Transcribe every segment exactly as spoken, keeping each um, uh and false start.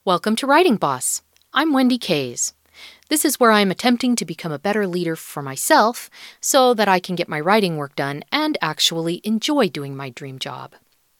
Welcome to Writing Boss. I'm Wendy Kays. This is where I am attempting to become a better leader for myself so that I can get my writing work done and actually enjoy doing my dream job.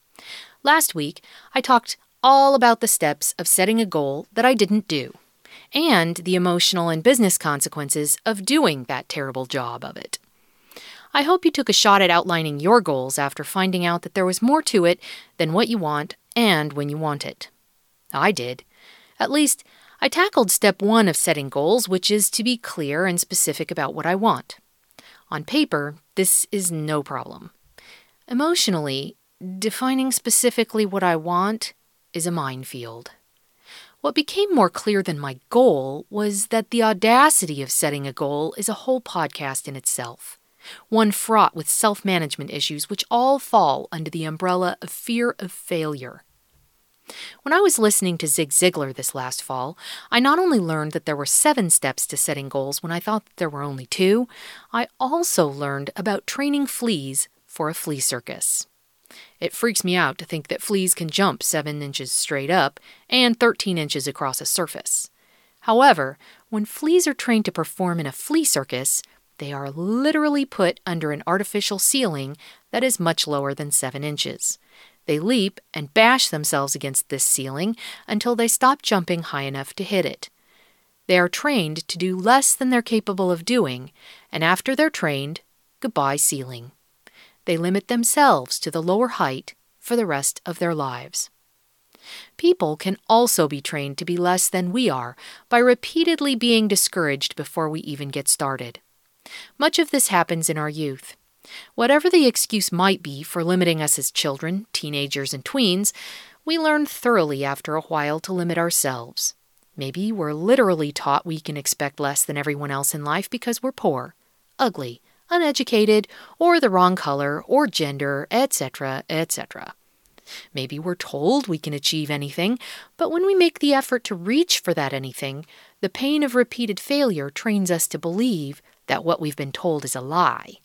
Last week, I talked all about the steps of setting a goal that I didn't do, and the emotional and business consequences of doing that terrible job of it. I hope you took a shot at outlining your goals after finding out that there was more to it than what you want and when you want it. I did. At least, I tackled step one of setting goals, which is to be clear and specific about what I want. On paper, this is no problem. Emotionally, defining specifically what I want is a minefield. What became more clear than my goal was that the audacity of setting a goal is a whole podcast in itself, one fraught with self-management issues which all fall under the umbrella of fear of failure. When I was listening to Zig Ziglar this last fall, I not only learned that there were seven steps to setting goals when I thought that there were only two, I also learned about training fleas for a flea circus. It freaks me out to think that fleas can jump seven inches straight up and thirteen inches across a surface. However, when fleas are trained to perform in a flea circus, they are literally put under an artificial ceiling that is much lower than seven inches. They leap and bash themselves against this ceiling until they stop jumping high enough to hit it. They are trained to do less than they're capable of doing, and after they're trained, goodbye ceiling. They limit themselves to the lower height for the rest of their lives. People can also be trained to be less than we are by repeatedly being discouraged before we even get started. Much of this happens in our youth. Whatever the excuse might be for limiting us as children, teenagers, and tweens, we learn thoroughly after a while to limit ourselves. Maybe we're literally taught we can expect less than everyone else in life because we're poor, ugly, uneducated, or the wrong color, or gender, et cetera, et cetera. Maybe we're told we can achieve anything, but when we make the effort to reach for that anything, the pain of repeated failure trains us to believe that what we've been told is a lie.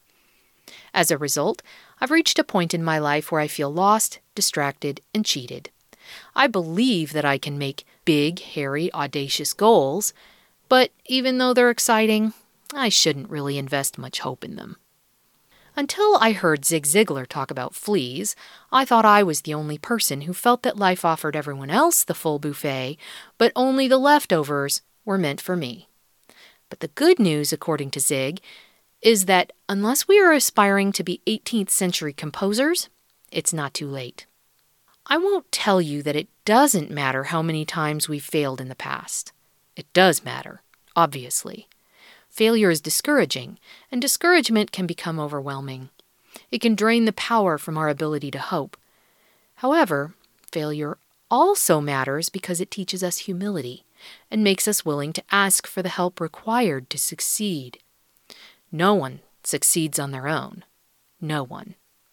As a result, I've reached a point in my life where I feel lost, distracted, and cheated. I believe that I can make big, hairy, audacious goals, but even though they're exciting, I shouldn't really invest much hope in them. Until I heard Zig Ziglar talk about fleas, I thought I was the only person who felt that life offered everyone else the full buffet, but only the leftovers were meant for me. But the good news, according to Zig, is that unless we are aspiring to be eighteenth century composers, it's not too late. I won't tell you that it doesn't matter how many times we've failed in the past. It does matter, obviously. Failure is discouraging, and discouragement can become overwhelming. It can drain the power from our ability to hope. However, failure also matters because it teaches us humility and makes us willing to ask for the help required to succeed. No one succeeds on their own. No one.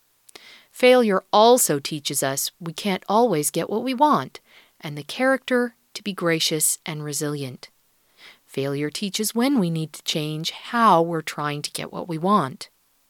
Failure also teaches us we can't always get what we want, and the character to be gracious and resilient. Failure teaches when we need to change how we're trying to get what we want.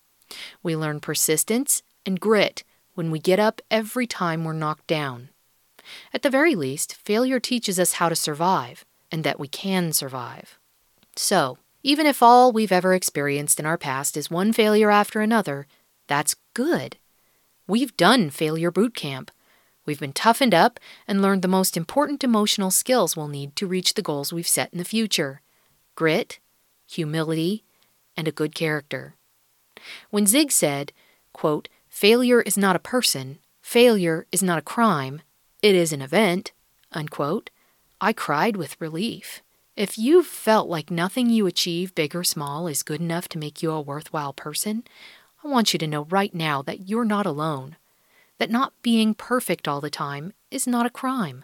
We learn persistence and grit when we get up every time we're knocked down. At the very least, failure teaches us how to survive, and that we can survive. So, even if all we've ever experienced in our past is one failure after another, that's good. We've done failure boot camp. We've been toughened up and learned the most important emotional skills we'll need to reach the goals we've set in the future: grit, humility, and a good character. When Zig said, quote, "Failure is not a person, failure is not a crime, it is an event," unquote, I cried with relief. If you've felt like nothing you achieve, big or small, is good enough to make you a worthwhile person, I want you to know right now that you're not alone. That not being perfect all the time is not a crime.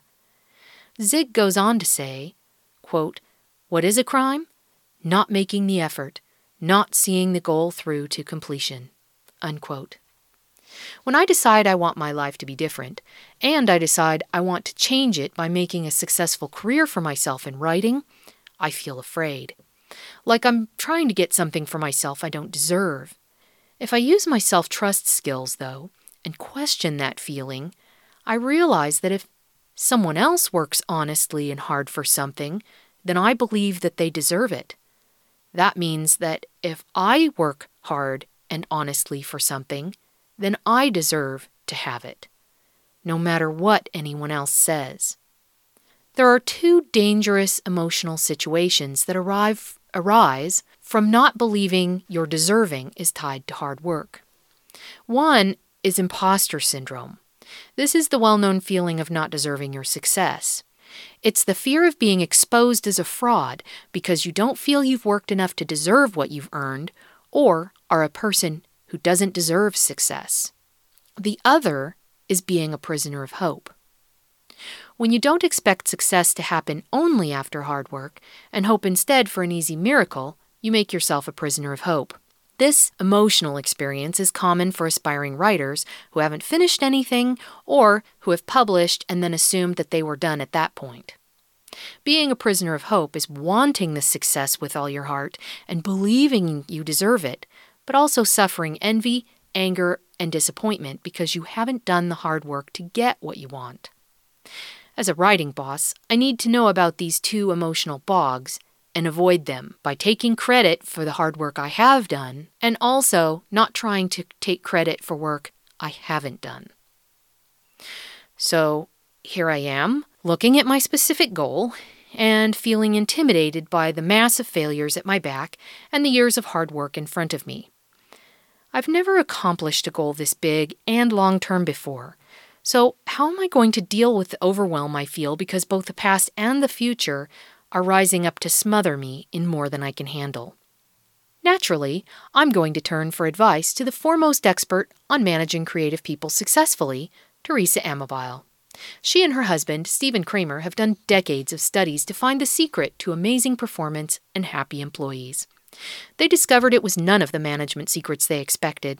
Zig goes on to say, quote, "What is a crime? Not making the effort, not seeing the goal through to completion," unquote. When I decide I want my life to be different, and I decide I want to change it by making a successful career for myself in writing, I feel afraid. Like I'm trying to get something for myself I don't deserve. If I use my self-trust skills, though, and question that feeling, I realize that if someone else works honestly and hard for something, then I believe that they deserve it. That means that if I work hard and honestly for something, then I deserve to have it, no matter what anyone else says. There are two dangerous emotional situations that arrive, arise from not believing your deserving is tied to hard work. One is imposter syndrome. This is the well-known feeling of not deserving your success. It's the fear of being exposed as a fraud because you don't feel you've worked enough to deserve what you've earned, or are a person who doesn't deserve success. The other is being a prisoner of hope. When you don't expect success to happen only after hard work and hope instead for an easy miracle, you make yourself a prisoner of hope. This emotional experience is common for aspiring writers who haven't finished anything or who have published and then assumed that they were done at that point. Being a prisoner of hope is wanting the success with all your heart and believing you deserve it, but also suffering envy, anger, and disappointment because you haven't done the hard work to get what you want. As a writing boss, I need to know about these two emotional bogs and avoid them by taking credit for the hard work I have done and also not trying to take credit for work I haven't done. So here I am, looking at my specific goal and feeling intimidated by the massive failures at my back and the years of hard work in front of me. I've never accomplished a goal this big and long-term before, so how am I going to deal with the overwhelm I feel because both the past and the future are rising up to smother me in more than I can handle? Naturally, I'm going to turn for advice to the foremost expert on managing creative people successfully, Teresa Amabile. She and her husband, Stephen Kramer, have done decades of studies to find the secret to amazing performance and happy employees. They discovered it was none of the management secrets they expected.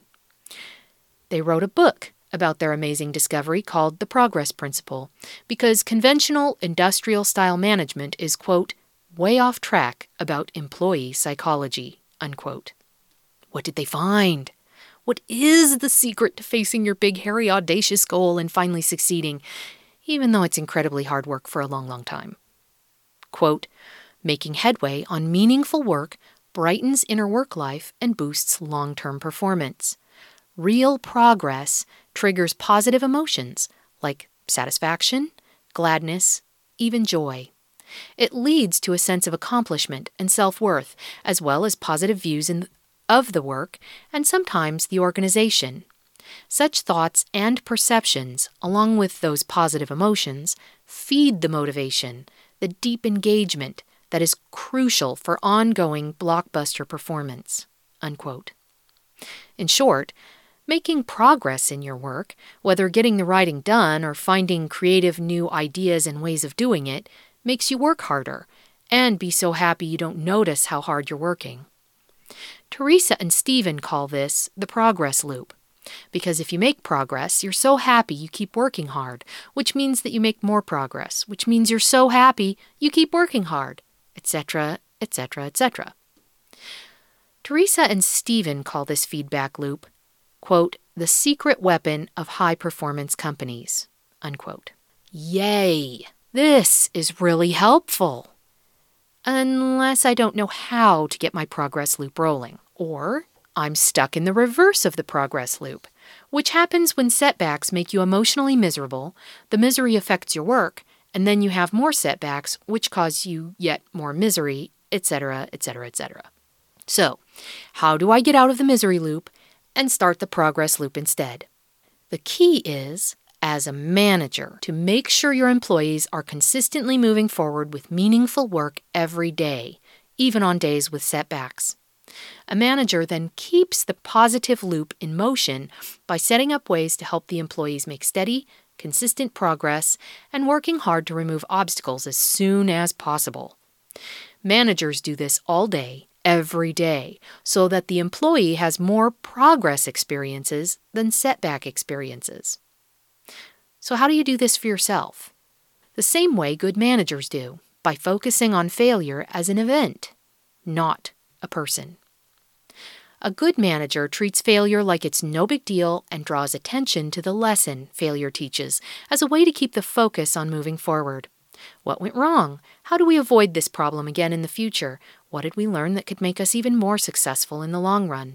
They wrote a book about their amazing discovery called The Progress Principle, because conventional industrial-style management is, quote, way off track about employee psychology, unquote. What did they find? What is the secret to facing your big, hairy, audacious goal and finally succeeding, even though it's incredibly hard work for a long, long time? Quote, making headway on meaningful work brightens inner work life and boosts long-term performance. Real progress triggers positive emotions like satisfaction, gladness, even joy. It leads to a sense of accomplishment and self-worth, as well as positive views in, of the work and sometimes the organization. Such thoughts and perceptions, along with those positive emotions, feed the motivation, the deep engagement that is crucial for ongoing blockbuster performance, unquote. In short, making progress in your work, whether getting the writing done or finding creative new ideas and ways of doing it, makes you work harder and be so happy you don't notice how hard you're working. Teresa and Stephen call this the progress loop, because if you make progress, you're so happy you keep working hard, which means that you make more progress, which means you're so happy you keep working hard, et cetera, et cetera, et cetera. Teresa and Stephen call this feedback loop, quote, the secret weapon of high-performance companies, unquote. Yay! This is really helpful. Unless I don't know how to get my progress loop rolling, or I'm stuck in the reverse of the progress loop, which happens when setbacks make you emotionally miserable, the misery affects your work, and then you have more setbacks, which cause you yet more misery, et cetera, et cetera, et cetera. So, how do I get out of the misery loop and start the progress loop instead? The key is, as a manager, to make sure your employees are consistently moving forward with meaningful work every day, even on days with setbacks. A manager then keeps the positive loop in motion by setting up ways to help the employees make steady, consistent progress and working hard to remove obstacles as soon as possible. Managers do this all day, every day, so that the employee has more progress experiences than setback experiences. So how do you do this for yourself? The same way good managers do, by focusing on failure as an event, not a person. A good manager treats failure like it's no big deal and draws attention to the lesson failure teaches as a way to keep the focus on moving forward. What went wrong? How do we avoid this problem again in the future? What did we learn that could make us even more successful in the long run?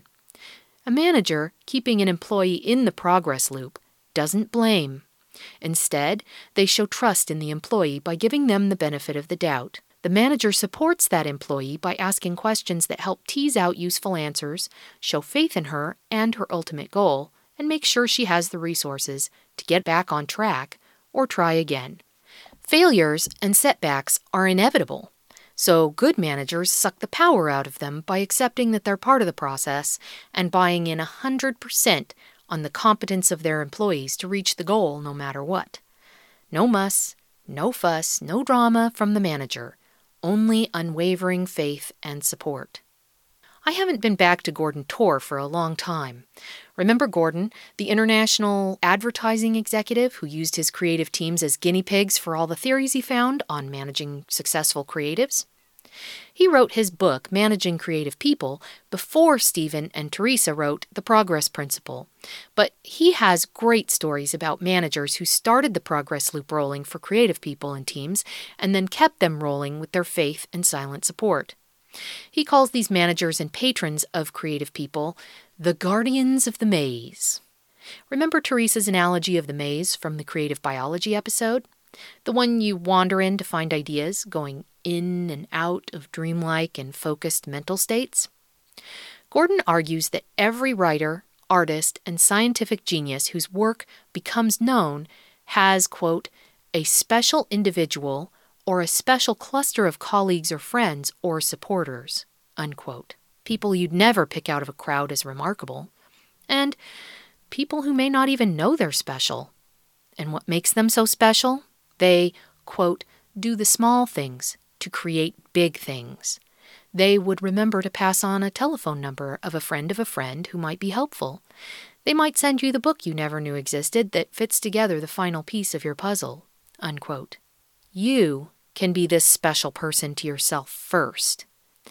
A manager, keeping an employee in the progress loop, doesn't blame. Instead, they show trust in the employee by giving them the benefit of the doubt. The manager supports that employee by asking questions that help tease out useful answers, show faith in her and her ultimate goal, and make sure she has the resources to get back on track or try again. Failures and setbacks are inevitable, so good managers suck the power out of them by accepting that they're part of the process and buying in one hundred percent on the competence of their employees to reach the goal no matter what. No muss, no fuss, no drama from the manager, only unwavering faith and support. I haven't been back to Gordon Torr for a long time. Remember Gordon, the international advertising executive who used his creative teams as guinea pigs for all the theories he found on managing successful creatives? He wrote his book, Managing Creative People, before Stephen and Teresa wrote The Progress Principle. But he has great stories about managers who started the progress loop rolling for creative people and teams and then kept them rolling with their faith and silent support. He calls these managers and patrons of creative people the guardians of the maze. Remember Teresa's analogy of the maze from the creative biology episode? The one you wander in to find ideas, going in and out of dreamlike and focused mental states? Gordon argues that every writer, artist, and scientific genius whose work becomes known has, quote, a special individual or a special cluster of colleagues or friends or supporters, unquote. People you'd never pick out of a crowd as remarkable, and people who may not even know they're special. And what makes them so special? They, quote, do the small things to create big things. They would remember to pass on a telephone number of a friend of a friend who might be helpful. They might send you the book you never knew existed that fits together the final piece of your puzzle, unquote. You can be this special person to yourself first.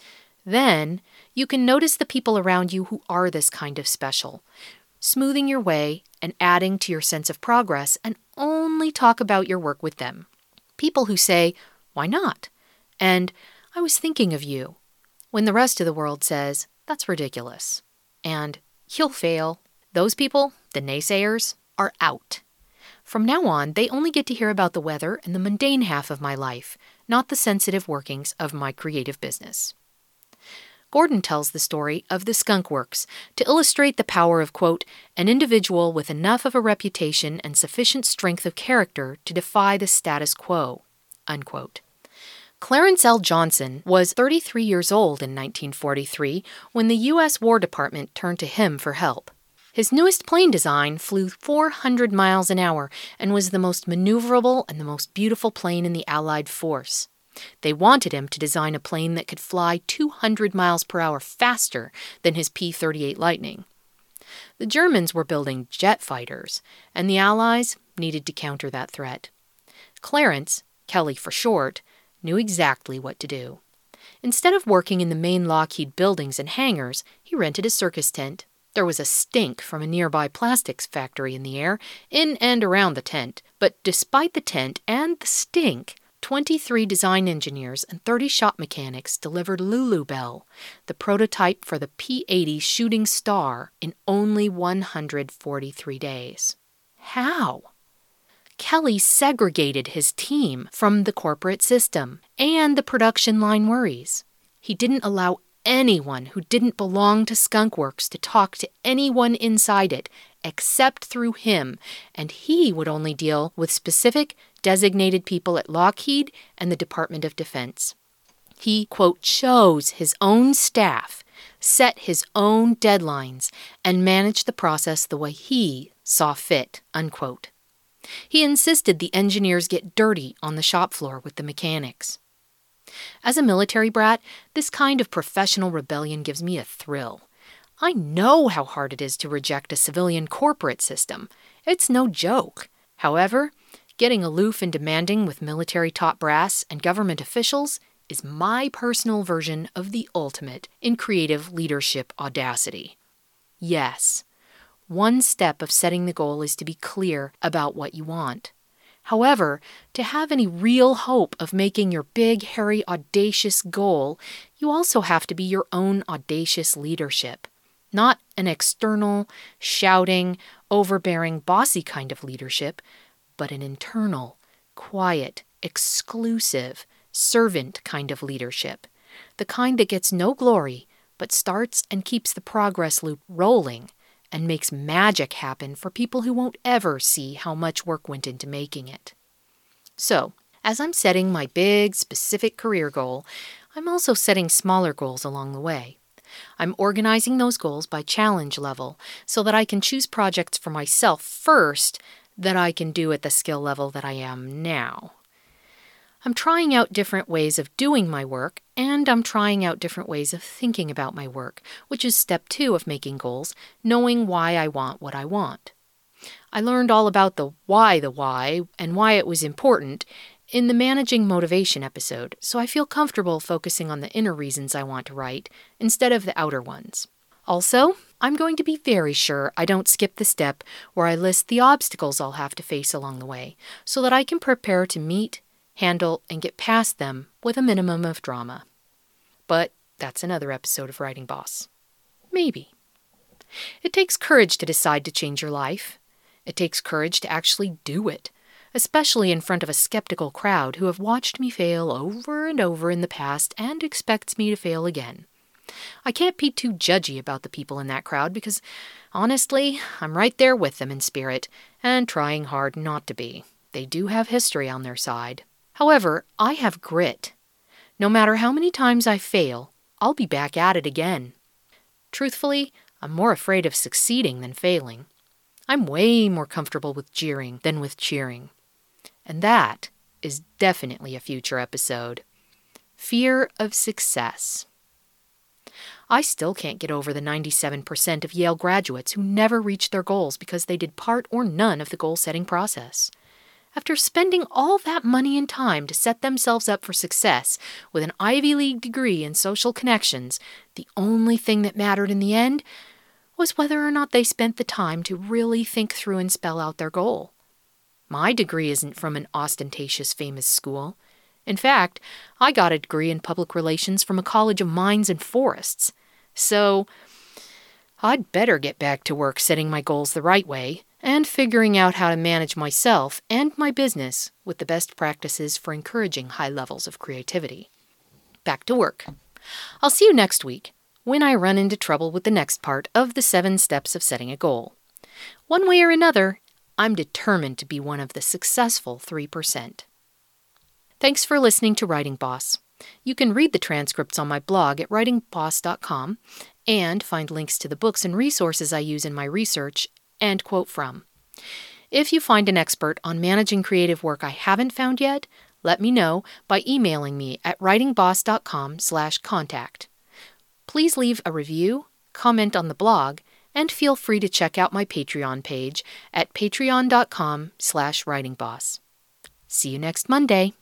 Then you can notice the people around you who are this kind of special, smoothing your way and adding to your sense of progress, and only talk about your work with them. People who say, why not? And I was thinking of you, when the rest of the world says, that's ridiculous. And you'll fail. Those people, the naysayers, are out. From now on, they only get to hear about the weather and the mundane half of my life, not the sensitive workings of my creative business. Gordon tells the story of the Skunk Works to illustrate the power of, quote, an individual with enough of a reputation and sufficient strength of character to defy the status quo, unquote. Clarence L. Johnson was thirty-three years old in nineteen forty-three when the U S War Department turned to him for help. His newest plane design flew four hundred miles an hour and was the most maneuverable and the most beautiful plane in the Allied force. They wanted him to design a plane that could fly two hundred miles per hour faster than his P thirty-eight Lightning. The Germans were building jet fighters, and the Allies needed to counter that threat. Clarence, Kelly for short, knew exactly what to do. Instead of working in the main Lockheed buildings and hangars, he rented a circus tent. There was a stink from a nearby plastics factory in the air, in and around the tent. But despite the tent and the stink, twenty-three design engineers and thirty shop mechanics delivered Lulu Bell, the prototype for the P eighty Shooting Star, in only one hundred forty-three days. How? Kelly segregated his team from the corporate system and the production line worries. He didn't allow anyone who didn't belong to Skunk Works to talk to anyone inside it except through him, and he would only deal with specific designated people at Lockheed and the Department of Defense. He, quote, chose his own staff, set his own deadlines, and managed the process the way he saw fit, unquote. He insisted the engineers get dirty on the shop floor with the mechanics. As a military brat, this kind of professional rebellion gives me a thrill. I know how hard it is to reject a civilian corporate system. It's no joke. However, getting aloof and demanding with military top brass and government officials is my personal version of the ultimate in creative leadership audacity. Yes, one step of setting the goal is to be clear about what you want. However, to have any real hope of making your big, hairy, audacious goal, you also have to be your own audacious leadership. Not an external, shouting, overbearing, bossy kind of leadership, but an internal, quiet, exclusive, servant kind of leadership. The kind that gets no glory, but starts and keeps the progress loop rolling and makes magic happen for people who won't ever see how much work went into making it. So, as I'm setting my big, specific career goal, I'm also setting smaller goals along the way. I'm organizing those goals by challenge level so that I can choose projects for myself first that I can do at the skill level that I am now. I'm trying out different ways of doing my work, and I'm trying out different ways of thinking about my work, which is step two of making goals, knowing why I want what I want. I learned all about the why the why and why it was important in the Managing Motivation episode, so I feel comfortable focusing on the inner reasons I want to write instead of the outer ones. Also, I'm going to be very sure I don't skip the step where I list the obstacles I'll have to face along the way, so that I can prepare to meet, handle, and get past them with a minimum of drama. But that's another episode of Writing Boss. Maybe. It takes courage to decide to change your life. It takes courage to actually do it, especially in front of a skeptical crowd who have watched me fail over and over in the past and expects me to fail again. I can't be too judgy about the people in that crowd because, honestly, I'm right there with them in spirit and trying hard not to be. They do have history on their side. However, I have grit. No matter how many times I fail, I'll be back at it again. Truthfully, I'm more afraid of succeeding than failing. I'm way more comfortable with jeering than with cheering. And that is definitely a future episode. Fear of success. I still can't get over the ninety-seven percent of Yale graduates who never reached their goals because they did part or none of the goal-setting process. After spending all that money and time to set themselves up for success with an Ivy League degree and social connections, the only thing that mattered in the end was whether or not they spent the time to really think through and spell out their goal. My degree isn't from an ostentatious famous school. In fact, I got a degree in public relations from a college of mines and forests. So, I'd better get back to work setting my goals the right way and figuring out how to manage myself and my business with the best practices for encouraging high levels of creativity. Back to work. I'll see you next week when I run into trouble with the next part of the seven steps of setting a goal. One way or another, I'm determined to be one of the successful three percent. Thanks for listening to Writing Boss. You can read the transcripts on my blog at writing boss dot com and find links to the books and resources I use in my research and quote from. If you find an expert on managing creative work I haven't found yet, let me know by emailing me at writing boss dot com slash contact. Please leave a review, comment on the blog, and feel free to check out my Patreon page at patreon dot com slash writing boss. See you next Monday.